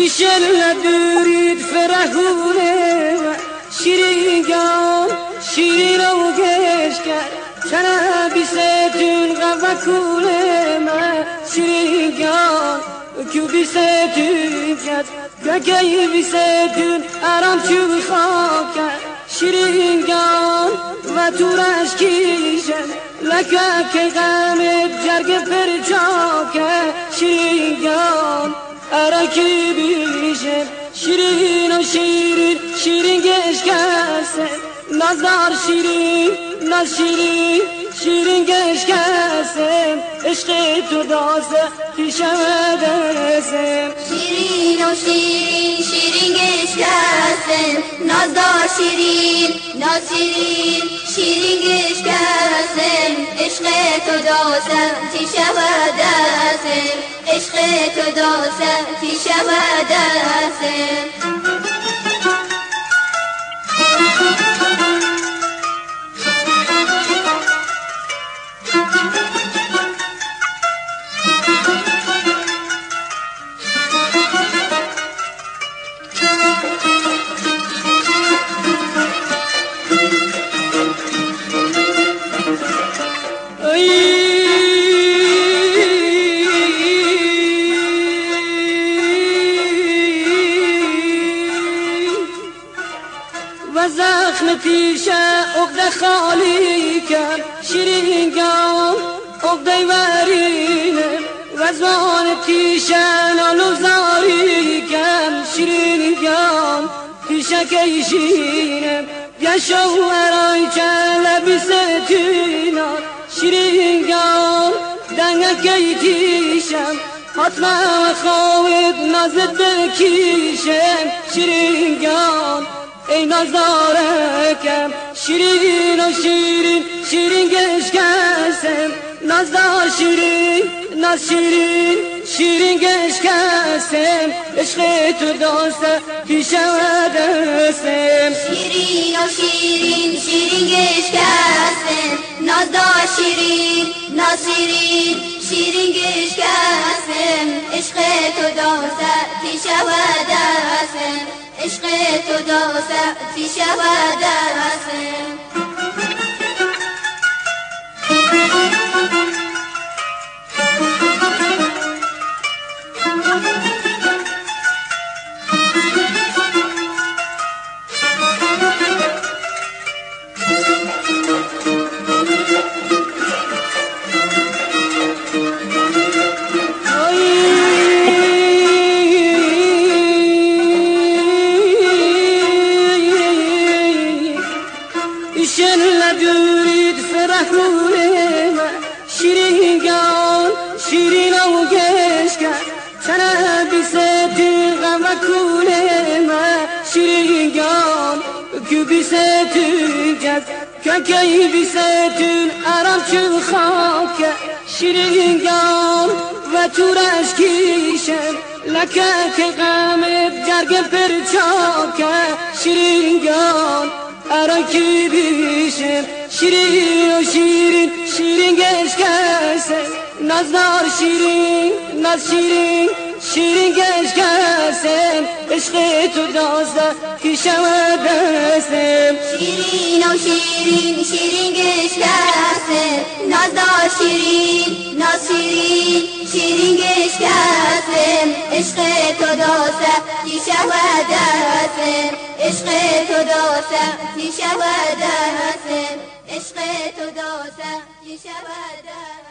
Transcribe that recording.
ایشالله دورید فرحونه شیرین گام شیرین و گشکر چنه بیستون غوا کوله من شیرین گام که بیستون کد گگه بیستون ارام چوب خاکر شیرین گام و تو رشکیشن لکه که غمت جرگ پرچاکه شیرین گام ارکی بیشم شیرین و شیرین شیرین گشکسه نازدار شیرین ناز شیرین شیرین گشکسه عشق تو دازه پیشم درسه شیرین و شیرین شیرین گشکسه نازدار شیرین ناز شیرین شیرین گشکسه عشق تو دازه پیشم درسه عشق تو دازه پیشم درسه و زخم پیشه عقده خالی کرد شیرین گام عقده ورینه و زبان پیشه نالو زاری کرد شیرین گام پیشه کشینه بیا شوهرای که لبی ستینا شیرین گام دنگه کیتیشم حتما خواهد نازد بکیشم شیرین گام ای نازدارکم شیرین و شیرین شیرین گشکسم نازدار شیرین ناز شیرین شیرین گشکسم عشق تو داسته پیشم دستم شیرین و شیرین شیرین گشکسم نازدار شیرین ناز شیرین شیرین گشکسم عشق تو داسته پیشم دستم عشق تو داسته پیشم درسه ایشالله دورید فرحونه شیرین گام شیرین و گشکر چنه بیستون غم کوله من شیرین گام که بیستون کد که بیستون ارام چوب خاکه شیرین گام و تو رشکیشم لکه که غمت جرگ پرچاکه شیرین گام ارکی بیشم شیرین و شیرین شیرین گشکسه نازدار شیرین ناز شیرین شیرین گشکسه عشق تو دازده پیشم دستم شیرین و شیرین شیرین گشکسه نازدار شیرین ناز شیرین شیرین گشکسه عشق تو دازده پیشم دستم عشق تو داسته پیشم درسه عشق تو داسته پیشم درسه